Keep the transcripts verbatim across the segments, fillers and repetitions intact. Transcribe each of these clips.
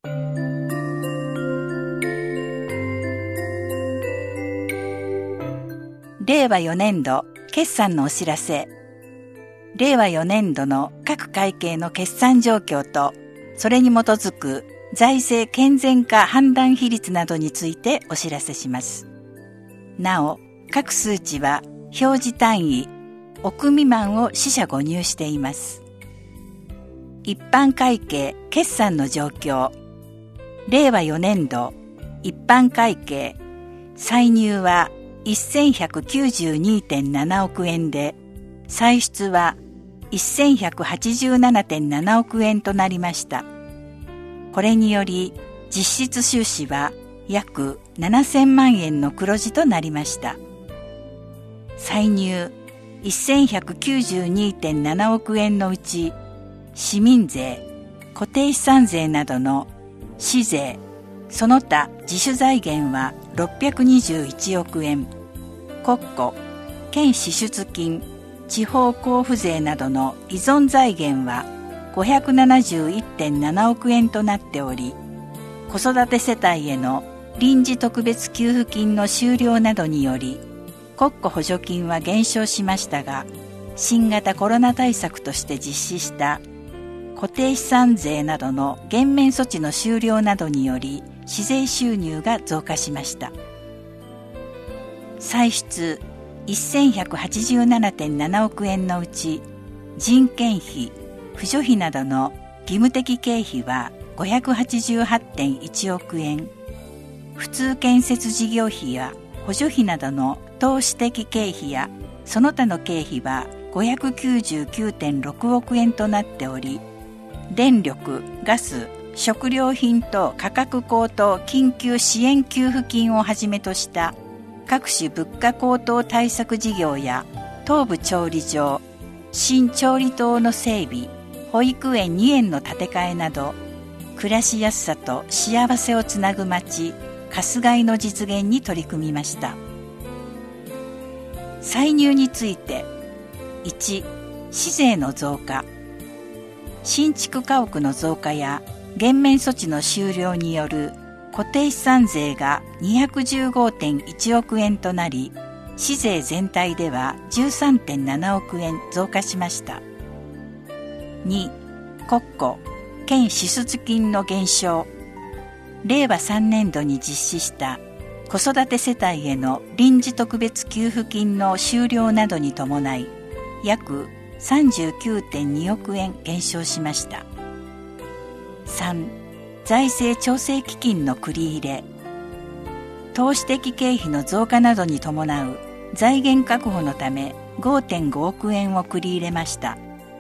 れいわよねんど決算のお知らせ。れいわよねんどの各会計の決算状況と、それに基づく財政健全化判断比率などについてお知らせします。なお、各数値は表示単位、億未満を四捨五入しています。一般会計決算の状況。れいわよねんど一般会計歳入は せんひゃくきゅうじゅうにてんななおくえんで、歳出は せんひゃくはちじゅうななてんななおくえんとなりました。これにより実質収支は約ななせんまんえんの黒字となりました。歳入 せんひゃくきゅうじゅうにてんななおくえんのうち、市民税、固定資産税などの市税、その他自主財源はろっぴゃくにじゅういちおくえん、国庫、県支出金、地方交付税などの依存財源はごひゃくななじゅういってんななおくえんとなっており、子育て世帯への臨時特別給付金の終了などにより、国庫補助金は減少しましたが、新型コロナ対策として実施した固定資産税などの減免措置の終了などにより、市税収入が増加しました。歳出せんひゃくはちじゅうななてんななおくえんのうち、人件費、扶助費などの義務的経費はごひゃくはちじゅうはちてんいちおくえん、普通建設事業費や補助費などの投資的経費やその他の経費はごひゃくきゅうじゅうきゅうてんろくおくえんとなっており、電力、ガス、食料品等価格高騰緊急支援給付金をはじめとした各種物価高騰対策事業や東部調理場、新調理棟の整備、保育園にえんの建て替えなど、暮らしやすさと幸せをつなぐ街、春日井の実現に取り組みました。歳入について、いち、市税の増加。新築家屋の増加や減免措置の終了による固定資産税が にひゃくじゅうごてんいちおくえんとなり、市税全体では じゅうさんてんななおくえん増加しました。に、国庫、県支出金の減少。れいわさんねんどに実施した子育て世帯への臨時特別給付金の終了などに伴い、約 さんじゅうきゅうてんにおくえん減少しました。さん、財政調整基金の繰り入れ。投資的経費の増加などに伴う財源確保のため ごてんごおくえんを繰り入れました。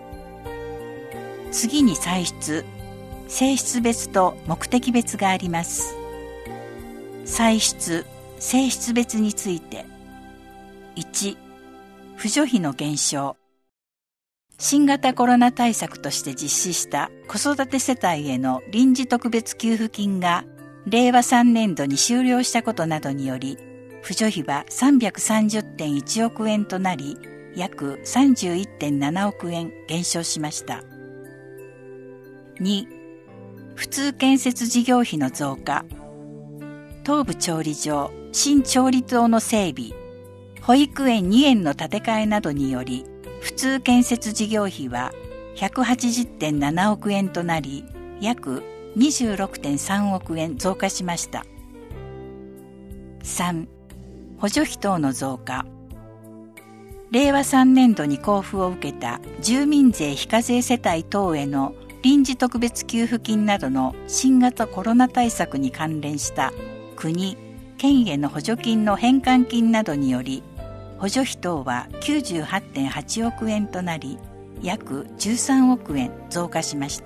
次に歳出、性質別と目的別があります。歳出、性質別について。いち、扶助費の減少。新型コロナ対策として実施した子育て世帯への臨時特別給付金がれいわさんねんどに終了したことなどにより、扶助費は さんびゃくさんじゅってんいちおくえんとなり、約 さんじゅういってんななおくえん減少しました。に、普通建設事業費の増加。東部調理場、新調理棟の整備、保育園にえんの建て替えなどにより、普通建設事業費は ひゃくはちじゅってんななおくえんとなり、約 にじゅうろくてんさんおくえん増加しました。さん、補助費等の増加。れいわさんねんどに交付を受けた住民税非課税世帯等への臨時特別給付金などの新型コロナ対策に関連した国・県への補助金の返還金などにより、補助費等は きゅうじゅうはちてんはちおくえんとなり、約じゅうさんおくえん増加しました。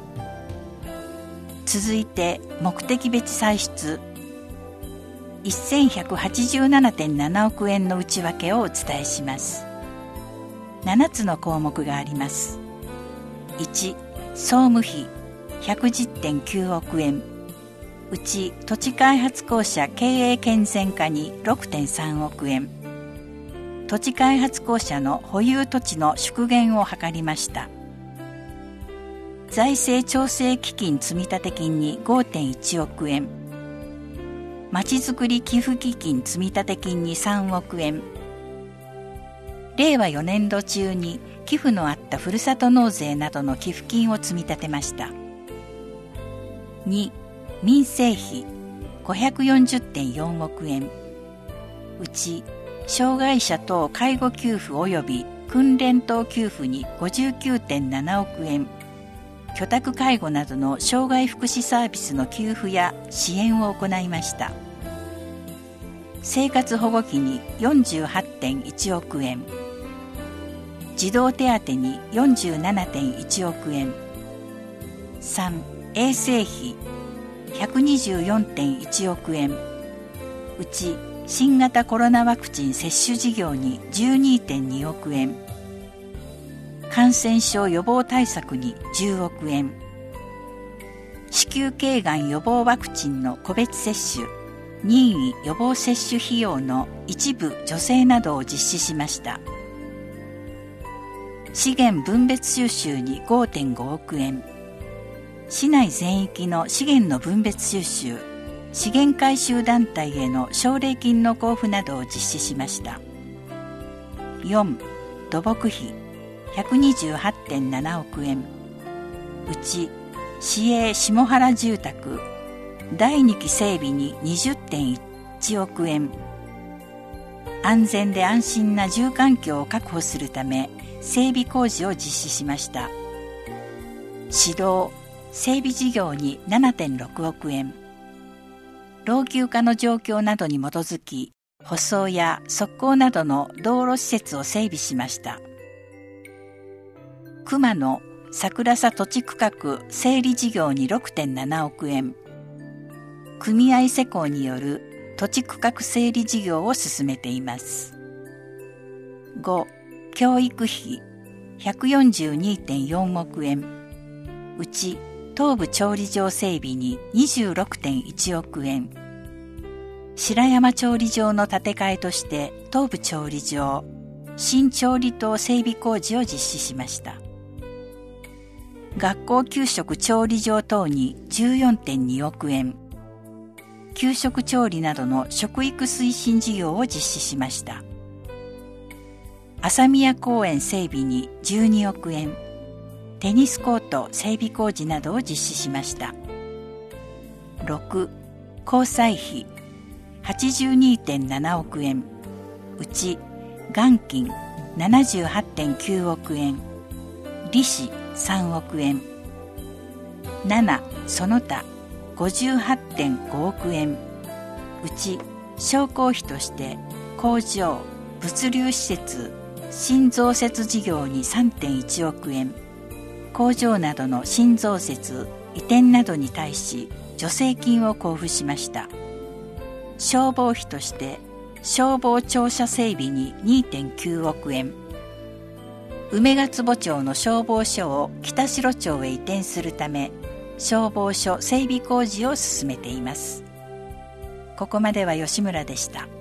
続いて目的別歳出、せんひゃくはちじゅうななてんななおくえんの内訳をお伝えします。ななつの項目があります。いち、総務費 ひゃくじゅってんきゅうおくえん、うち土地開発公社経営健全化に ろくてんさんおくえん、土地開発公社の保有土地の縮減を図りました。 財政調整基金積立金に ごてんいちおくえん、まちづくり寄付基金積立金にさんおくえん、れいわよねんど中に寄付のあったふるさと納税などの寄付金を積み立てました。に、民生費 ごひゃくよんじゅってんよんおくえん、うち障害者等介護給付及び訓練等給付に ごじゅうきゅうてんななおくえん、居宅介護などの障害福祉サービスの給付や支援を行いました。生活保護費に よんじゅうはってんいちおくえん、児童手当に よんじゅうななてんいちおくえん、さん、衛生費 ひゃくにじゅうよんてんいちおくえん、うち新型コロナワクチン接種事業に じゅうにてんにおくえん、感染症予防対策にじゅうおくえん、子宮頸がん予防ワクチンの個別接種、任意予防接種費用の一部助成などを実施しました。資源分別収集に ごてんごおくえん、市内全域の資源の分別収集、資源回収団体への奨励金の交付などを実施しました。よん、土木費 ひゃくにじゅうはってんななおくえん、うち市営下原住宅だいにき整備に にじゅってんいちおくえん、安全で安心な住環境を確保するため整備工事を実施しました。指導・整備事業に ななてんろくおくえん、老朽化の状況などに基づき舗装や側溝などの道路施設を整備しました。熊野桜佐土地区画整理事業に ろくてんななおくえん、組合施工による土地区画整理事業を進めています。ご、教育費 ひゃくよんじゅうにてんよんおくえん、うち東部調理場整備に にじゅうろくてんいちおくえん、白山調理場の建て替えとして東部調理場新調理棟整備工事を実施しました。学校給食調理場等に じゅうよんてんにおくえん、給食調理などの食育推進事業を実施しました。朝宮公園整備にじゅうにおくえん、テニスコート整備工事などを実施しました。ろく、交際費 はちじゅうにてんななおくえん、うち元金 ななじゅうはってんきゅうおくえん、利子さんおくえん、なな、その他ごじゅうはってんごおくえん、うち商工費として工場、物流施設、新増設事業に さんてんいちおくえん、工場などの新増設、移転などに対し助成金を交付しました。消防費として消防庁舎整備に にてんきゅうおくえん、梅ヶ坪町の消防署を北城町へ移転するため消防署整備工事を進めています。ここまでは吉村でした。